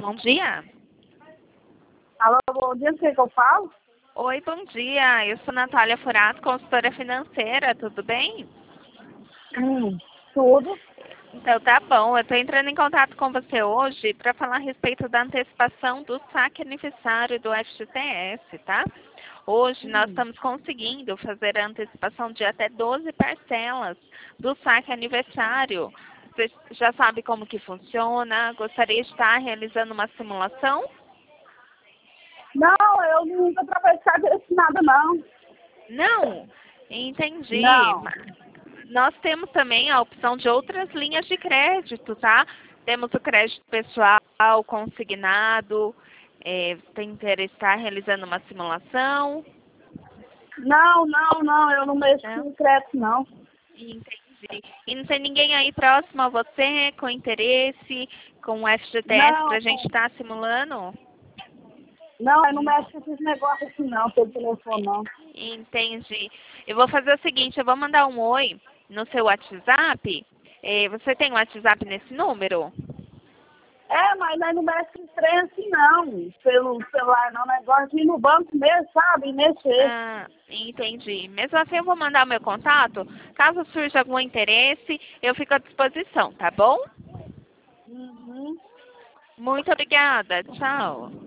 Bom dia. Alô, bom dia, o que eu falo? Oi, bom dia. Eu sou Natália Furato, consultora financeira, tudo bem? Tudo. Então tá bom, eu estou entrando em contato com você hoje para falar a respeito da antecipação do saque aniversário do FGTS, tá? Hoje nós estamos conseguindo fazer a antecipação de até 12 parcelas do saque aniversário. Você já sabe como que funciona? Gostaria de estar realizando uma simulação? Não, eu nunca trabalhei de nada, não. Não, entendi. Não. Nós temos também a opção de outras linhas de crédito, tá? Temos o crédito pessoal, consignado. Tem interesse em estar realizando uma simulação? Não, eu não mexo Não? com crédito, não. Entendi. E não tem ninguém aí próximo a você com interesse, com o FGTS Não, para a gente estar simulando? não, eu não mexo com esses negócios assim, não, pelo telefone, não. Entendi. Eu vou fazer o seguinte, eu vou mandar um oi no seu WhatsApp. Você tem um WhatsApp nesse número? Mas aí não mexe com trem assim, não. Pelo celular, não. Negócio de ir no banco mesmo, sabe? E mexer. Ah, entendi. Mesmo assim, eu vou mandar o meu contato. Caso surja algum interesse, eu fico à disposição, tá bom? Uhum. Muito obrigada. Tchau.